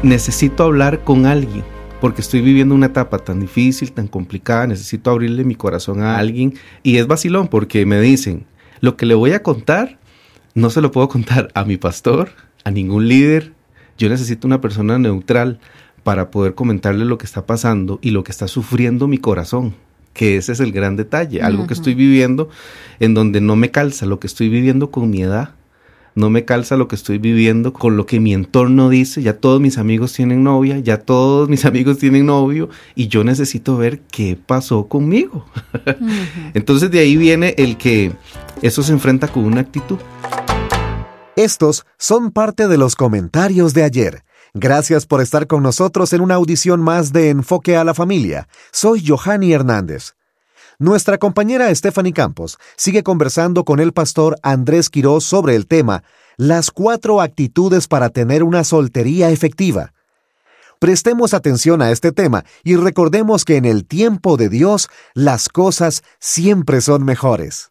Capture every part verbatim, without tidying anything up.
necesito hablar con alguien, porque estoy viviendo una etapa tan difícil, tan complicada, necesito abrirle mi corazón a alguien. Y es vacilón porque me dicen, lo que le voy a contar, no se lo puedo contar a mi pastor, a ningún líder. Yo necesito una persona neutral para poder comentarle lo que está pasando y lo que está sufriendo mi corazón, que ese es el gran detalle, algo uh-huh. que estoy viviendo en donde no me calza lo que estoy viviendo con mi edad, no me calza lo que estoy viviendo con lo que mi entorno dice. Ya todos mis amigos tienen novia, ya todos mis amigos tienen novio y yo necesito ver qué pasó conmigo. Uh-huh. Entonces de ahí viene el que eso se enfrenta con una actitud. Estos son parte de los comentarios de ayer. Gracias por estar con nosotros en una audición más de Enfoque a la Familia. Soy Johanny Hernández. Nuestra compañera Stephanie Campos sigue conversando con el pastor Andrés Quirós sobre el tema Las cuatro actitudes para tener una soltería efectiva. Prestemos atención a este tema y recordemos que en el tiempo de Dios las cosas siempre son mejores.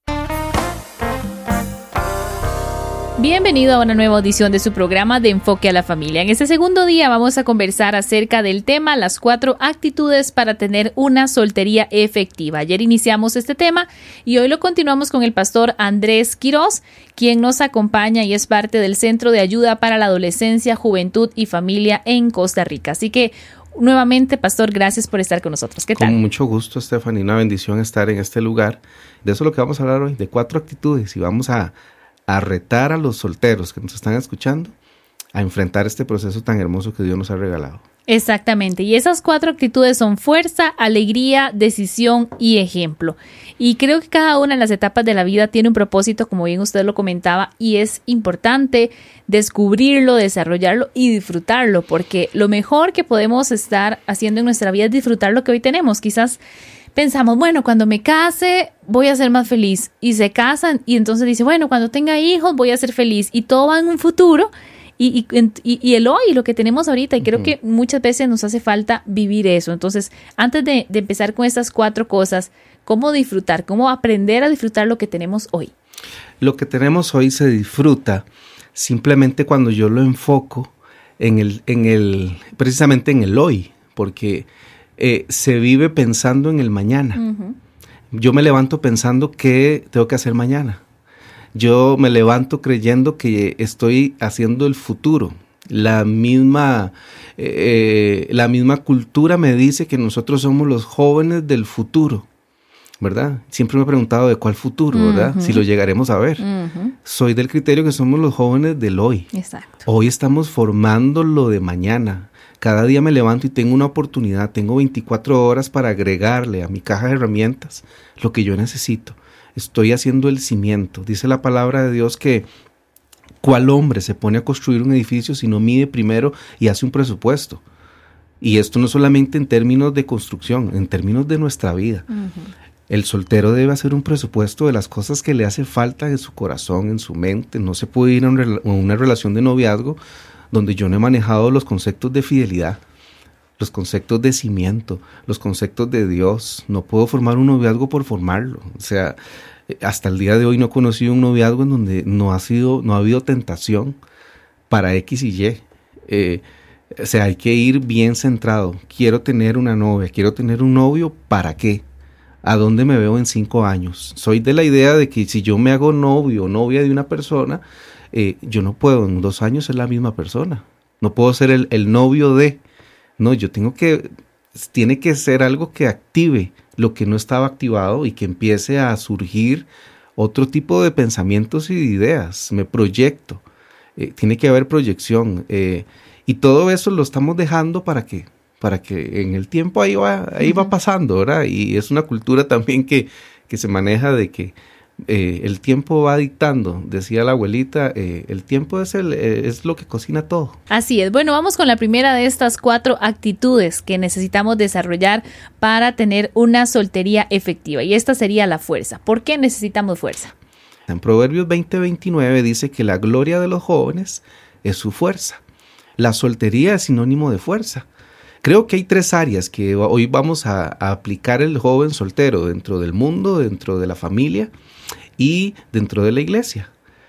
Bienvenido a una nueva audición de su programa de Enfoque a la Familia. En este segundo día vamos a conversar acerca del tema las cuatro actitudes para tener una soltería efectiva. Ayer iniciamos este tema y hoy lo continuamos con el pastor Andrés Quirós, quien nos acompaña y es parte del Centro de Ayuda para la Adolescencia, Juventud y Familia en Costa Rica. Así que nuevamente, pastor, gracias por estar con nosotros. ¿Qué tal? Con mucho gusto, Stephanie. Una bendición estar en este lugar. De eso es lo que vamos a hablar hoy, de cuatro actitudes, y vamos a a retar a los solteros que nos están escuchando a enfrentar este proceso tan hermoso que Dios nos ha regalado. Exactamente, y esas cuatro actitudes son fuerza, alegría, decisión y ejemplo. Y creo que cada una de las etapas de la vida tiene un propósito, como bien usted lo comentaba, y es importante descubrirlo, desarrollarlo y disfrutarlo, porque lo mejor que podemos estar haciendo en nuestra vida es disfrutar lo que hoy tenemos. Quizás pensamos, bueno, cuando me case voy a ser más feliz, y se casan y entonces dice, bueno, cuando tenga hijos voy a ser feliz, y todo va en un futuro y, y, y, y el hoy, lo que tenemos ahorita, y creo uh-huh. que muchas veces nos hace falta vivir eso. Entonces, antes de, de empezar con estas cuatro cosas, ¿cómo disfrutar? ¿Cómo aprender a disfrutar lo que tenemos hoy? Lo que tenemos hoy se disfruta simplemente cuando yo lo enfoco en el, en el, precisamente en el hoy, porque Eh, se vive pensando en el mañana. Uh-huh. Yo me levanto pensando qué tengo que hacer mañana. Yo me levanto creyendo que estoy haciendo el futuro. La misma, eh, la misma cultura me dice que nosotros somos los jóvenes del futuro, ¿verdad? Siempre me he preguntado de cuál futuro, uh-huh. ¿verdad? Si lo llegaremos a ver. Uh-huh. Soy del criterio que somos los jóvenes del hoy. Exacto. Hoy estamos formando lo de mañana. Cada día me levanto y tengo una oportunidad, tengo veinticuatro horas para agregarle a mi caja de herramientas lo que yo necesito. Estoy haciendo el cimiento. Dice la palabra de Dios que ¿cuál hombre se pone a construir un edificio si no mide primero y hace un presupuesto? Y esto no solamente en términos de construcción, en términos de nuestra vida. Uh-huh. El soltero debe hacer un presupuesto de las cosas que le hace falta en su corazón, en su mente. No se puede ir a una relación de noviazgo donde yo no he manejado los conceptos de fidelidad, los conceptos de cimiento, los conceptos de Dios. No puedo formar un noviazgo por formarlo. O sea, hasta el día de hoy no he conocido un noviazgo en donde no ha sido, no ha habido tentación para X y Y. Eh, o sea, hay que ir bien centrado. Quiero tener una novia, quiero tener un novio, ¿para qué? ¿A dónde me veo en cinco años? Soy de la idea de que si yo me hago novio o novia de una persona, Eh, yo no puedo en dos años ser la misma persona. No puedo ser el, el novio de... No, yo tengo que... Tiene que ser algo que active lo que no estaba activado y que empiece a surgir otro tipo de pensamientos y de ideas. Me proyecto. Eh, tiene que haber proyección. Eh, y todo eso lo estamos dejando para que, para que en el tiempo ahí va, ahí uh-huh. va pasando, ¿verdad? Y es una cultura también que, que se maneja de que Eh, el tiempo va dictando, decía la abuelita, eh, el tiempo es, el, eh, es lo que cocina todo. Así es. Bueno, vamos con la primera de estas cuatro actitudes que necesitamos desarrollar para tener una soltería efectiva, y esta sería la fuerza. ¿Por qué necesitamos fuerza? En Proverbios veinte veintinueve dice que la gloria de los jóvenes es su fuerza. La soltería es sinónimo de fuerza. Creo que hay tres áreas que hoy vamos a, a aplicar el joven soltero dentro del mundo, dentro de la familia y dentro de la iglesia.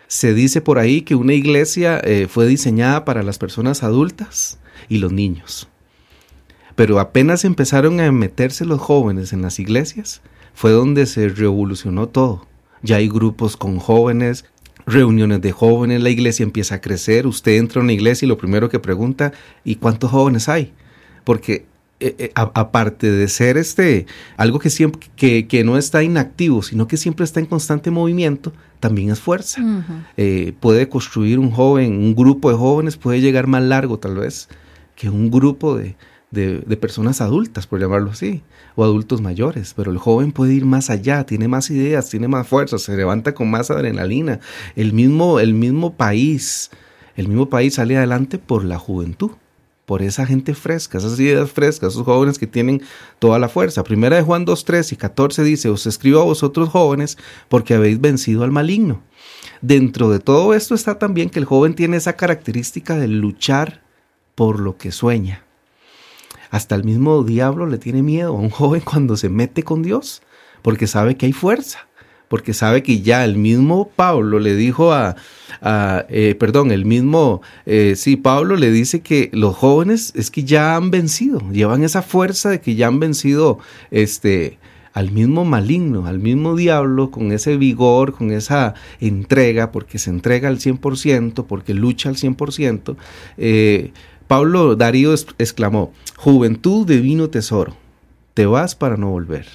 Se dice por ahí que una iglesia eh, fue diseñada para las personas adultas y los niños. Pero apenas empezaron a meterse los jóvenes en las iglesias, fue donde se revolucionó todo. Ya hay grupos con jóvenes, reuniones de jóvenes, la iglesia empieza a crecer. Usted entra a una iglesia y lo primero que pregunta, ¿y cuántos jóvenes hay? Porque eh, eh, a, aparte de ser este algo que, siempre, que, que no está inactivo, sino que siempre está en constante movimiento, también es fuerza. Uh-huh. Eh, puede construir un joven, un grupo de jóvenes puede llegar más largo tal vez que un grupo de, de, de personas adultas, por llamarlo así, o adultos mayores, pero el joven puede ir más allá, tiene más ideas, tiene más fuerza, se levanta con más adrenalina. El mismo, el mismo país, el mismo país sale adelante por la juventud, por esa gente fresca, esas ideas frescas, esos jóvenes que tienen toda la fuerza. Primera de Juan dos, trece y catorce dice, os escribo a vosotros jóvenes porque habéis vencido al maligno. Dentro de todo esto está también que el joven tiene esa característica de luchar por lo que sueña. Hasta el mismo diablo le tiene miedo a un joven cuando se mete con Dios, porque sabe que hay fuerza, porque sabe que ya el mismo Pablo le dijo a, a eh, perdón, el mismo, eh, sí, Pablo le dice que los jóvenes es que ya han vencido, llevan esa fuerza de que ya han vencido este, al mismo maligno, al mismo diablo, con ese vigor, con esa entrega, porque se entrega al cien por ciento, porque lucha al cien por ciento, eh, Pablo Darío exclamó, juventud de divino tesoro, te vas para no volver.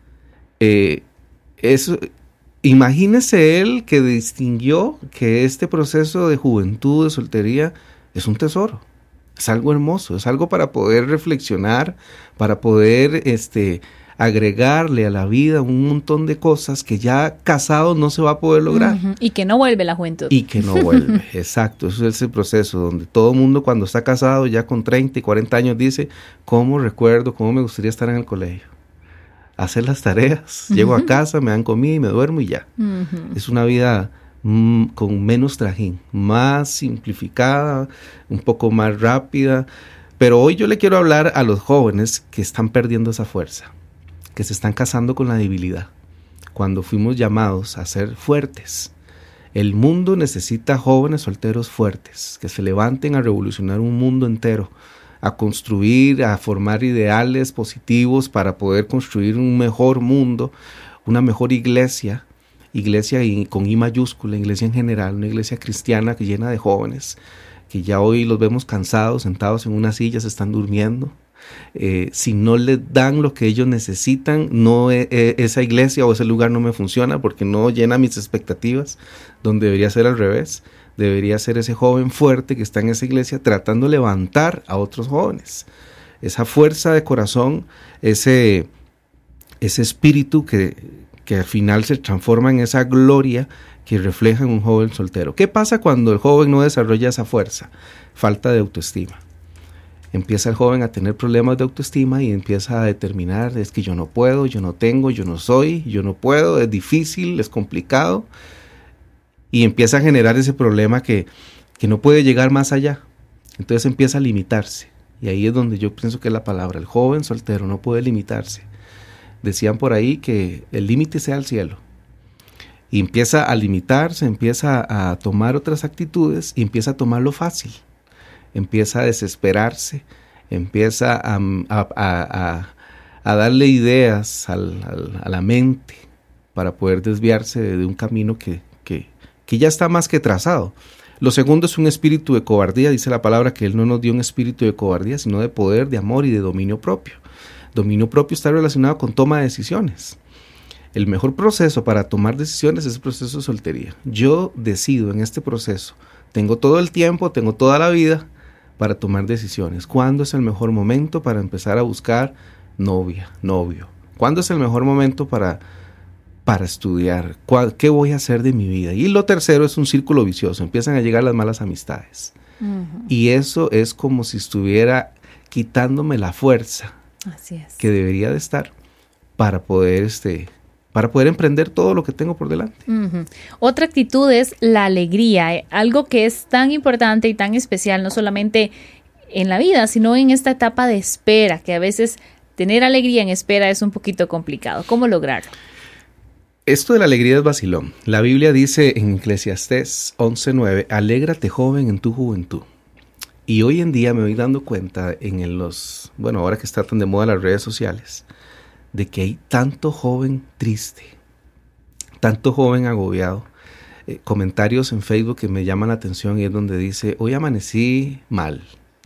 Eh, eso, imagínese él que distinguió que este proceso de juventud, de soltería, es un tesoro, es algo hermoso, es algo para poder reflexionar, para poder este, agregarle a la vida un montón de cosas que ya casado no se va a poder lograr. Uh-huh. Y que no vuelve la juventud. Y que no vuelve, exacto. Eso es el proceso donde todo el mundo cuando está casado ya con treinta y cuarenta años dice, ¿cómo recuerdo, cómo me gustaría estar en el colegio? Hacer las tareas, uh-huh. Llego a casa, me dan comida y me duermo y ya. Uh-huh. Es una vida mm, con menos trajín, más simplificada, un poco más rápida. Pero hoy yo le quiero hablar a los jóvenes que están perdiendo esa fuerza, que se están casando con la debilidad, cuando fuimos llamados a ser fuertes. El mundo necesita jóvenes solteros fuertes, que se levanten a revolucionar un mundo entero, a construir, a formar ideales positivos para poder construir un mejor mundo, una mejor iglesia, iglesia con I mayúscula, iglesia en general, una iglesia cristiana que llena de jóvenes, que ya hoy los vemos cansados, sentados en una silla, se están durmiendo. Eh, si no les dan lo que ellos necesitan, no eh, eh, esa iglesia o ese lugar no me funciona porque no llena mis expectativas, donde debería ser al revés. Debería ser ese joven fuerte que está en esa iglesia tratando de levantar a otros jóvenes. Esa fuerza de corazón, ese, ese espíritu que, que al final se transforma en esa gloria que refleja en un joven soltero. ¿Qué pasa cuando el joven no desarrolla esa fuerza? Falta de autoestima. Empieza el joven a tener problemas de autoestima y empieza a determinar, es que yo no puedo, yo no tengo, yo no soy, yo no puedo, es difícil, es complicado. Y empieza a generar ese problema que, que no puede llegar más allá. Entonces empieza a limitarse. Y ahí es donde yo pienso que es la palabra. El joven soltero no puede limitarse. Decían por ahí que el límite sea el cielo. Y empieza a limitarse, empieza a tomar otras actitudes y empieza a tomar lo fácil. Empieza a desesperarse, empieza a, a, a, a, a darle ideas al, al, a la mente para poder desviarse de, de un camino que, que, que ya está más que trazado. Lo segundo es un espíritu de cobardía. Dice la palabra que Él no nos dio un espíritu de cobardía, sino de poder, de amor y de dominio propio. Dominio propio está relacionado con toma de decisiones. El mejor proceso para tomar decisiones es el proceso de soltería. Yo decido en este proceso, tengo todo el tiempo, tengo toda la vida para tomar decisiones. ¿Cuándo es el mejor momento para empezar a buscar novia, novio? ¿Cuándo es el mejor momento para, para estudiar? ¿Qué voy a hacer de mi vida? Y lo tercero es un círculo vicioso. Empiezan a llegar las malas amistades. Uh-huh. Y eso es como si estuviera quitándome la fuerza Así es. que debería de estar para poder este para poder emprender todo lo que tengo por delante. Uh-huh. Otra actitud es la alegría, eh, algo que es tan importante y tan especial, no solamente en la vida, sino en esta etapa de espera, que a veces tener alegría en espera es un poquito complicado. ¿Cómo lograrlo? Esto de la alegría es vacilón. La Biblia dice en Eclesiastés once nueve, alégrate joven en tu juventud. Y hoy en día me voy dando cuenta en los, bueno, ahora que está tan de moda las redes sociales, de que hay tanto joven triste, tanto joven agobiado. Eh, comentarios en Facebook que me llaman la atención y es donde dice, hoy amanecí mal,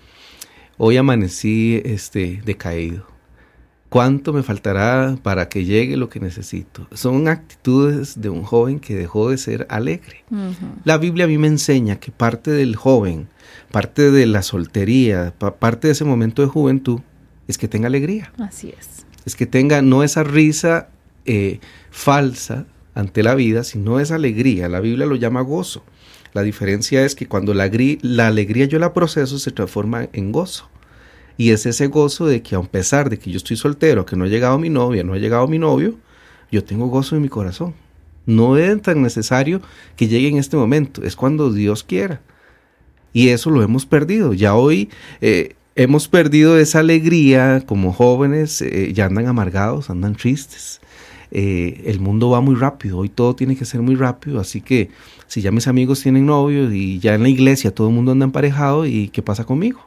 hoy amanecí este, decaído. ¿Cuánto me faltará para que llegue lo que necesito? Son actitudes de un joven que dejó de ser alegre. Uh-huh. La Biblia a mí me enseña que parte del joven, parte de la soltería, pa- parte de ese momento de juventud, es que tenga alegría. Así es. Es que tenga no esa risa eh, falsa ante la vida, sino esa alegría. La Biblia lo llama gozo. La diferencia es que cuando la, gri- la alegría yo la proceso, se transforma en gozo. Y es ese gozo de que a pesar de que yo estoy soltero, que no ha llegado mi novia, no ha llegado mi novio, yo tengo gozo en mi corazón. No es tan necesario que llegue en este momento, es cuando Dios quiera. Y eso lo hemos perdido. Ya hoy eh, hemos perdido esa alegría como jóvenes, eh, ya andan amargados, andan tristes. Eh, el mundo va muy rápido, hoy todo tiene que ser muy rápido, así que si ya mis amigos tienen novios y ya en la iglesia todo el mundo anda emparejado, ¿y qué pasa conmigo?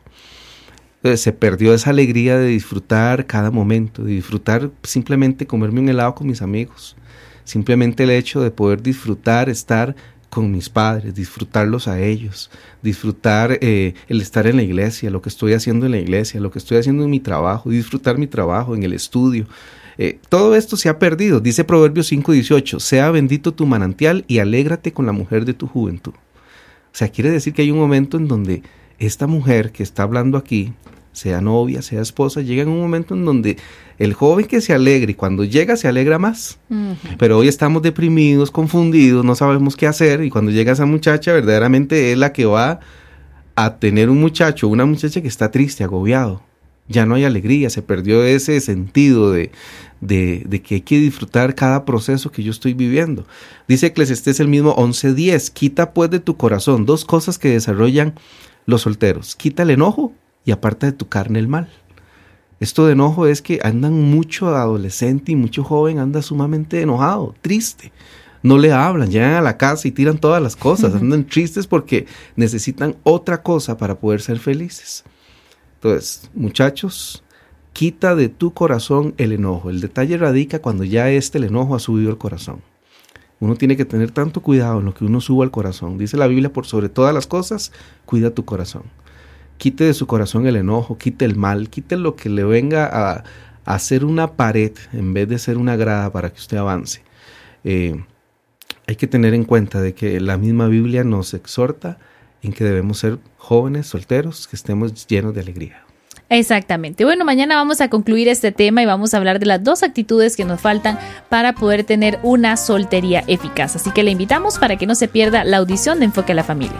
Se perdió esa alegría de disfrutar cada momento, de disfrutar simplemente comerme un helado con mis amigos, simplemente el hecho de poder disfrutar, estar con mis padres, disfrutarlos a ellos, disfrutar eh, el estar en la iglesia, lo que estoy haciendo en la iglesia, lo que estoy haciendo en mi trabajo, disfrutar mi trabajo, en el estudio. Eh, todo esto se ha perdido. Dice Proverbios cinco dieciocho, sea bendito tu manantial y alégrate con la mujer de tu juventud. O sea, quiere decir que hay un momento en donde esta mujer que está hablando aquí, sea novia, sea esposa, llega en un momento en donde el joven que se alegra y cuando llega se alegra más. Uh-huh. Pero hoy estamos deprimidos, confundidos, no sabemos qué hacer y cuando llega esa muchacha verdaderamente es la que va a tener un muchacho, una muchacha que está triste, agobiado. Ya no hay alegría, se perdió ese sentido de, de, de que hay que disfrutar cada proceso que yo estoy viviendo. Dice Eclesiastés el mismo once diez, quita pues de tu corazón dos cosas que desarrollan los solteros, quita el enojo y aparta de tu carne el mal. Esto de enojo es que andan mucho adolescente y mucho joven anda sumamente enojado, triste. No le hablan, llegan a la casa y tiran todas las cosas, andan tristes porque necesitan otra cosa para poder ser felices. Entonces, muchachos, quita de tu corazón el enojo. El detalle radica cuando ya este el enojo ha subido al corazón. Uno tiene que tener tanto cuidado en lo que uno suba al corazón. Dice la Biblia, por sobre todas las cosas, cuida tu corazón. Quite de su corazón el enojo, quite el mal, quite lo que le venga a, a hacer una pared en vez de ser una grada para que usted avance. Eh, hay que tener en cuenta de que la misma Biblia nos exhorta en que debemos ser jóvenes, solteros, que estemos llenos de alegría. Exactamente. Bueno, mañana vamos a concluir este tema y vamos a hablar de las dos actitudes que nos faltan para poder tener una soltería eficaz. Así que le invitamos para que no se pierda la audición de Enfoque a la Familia.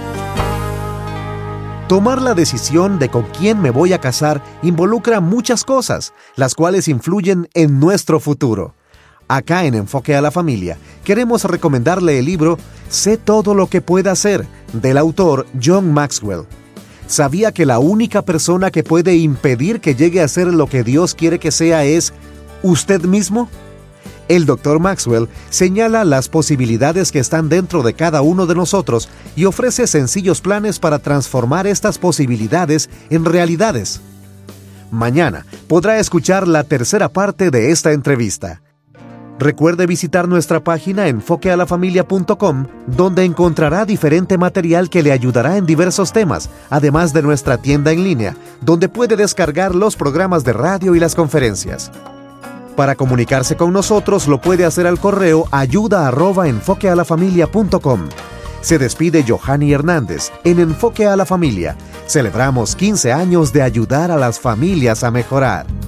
Tomar la decisión de con quién me voy a casar involucra muchas cosas, las cuales influyen en nuestro futuro. Acá en Enfoque a la Familia, queremos recomendarle el libro Sé todo lo que pueda hacer, del autor John Maxwell. ¿Sabía que la única persona que puede impedir que llegue a ser lo que Dios quiere que sea es usted mismo? El doctor Maxwell señala las posibilidades que están dentro de cada uno de nosotros y ofrece sencillos planes para transformar estas posibilidades en realidades. Mañana podrá escuchar la tercera parte de esta entrevista. Recuerde visitar nuestra página enfoque a la familia punto com, donde encontrará diferente material que le ayudará en diversos temas, además de nuestra tienda en línea, donde puede descargar los programas de radio y las conferencias. Para comunicarse con nosotros lo puede hacer al correo ayuda arroba enfoque a la familia punto com. Se despide Yohani Hernández en Enfoque a la Familia. Celebramos quince años de ayudar a las familias a mejorar.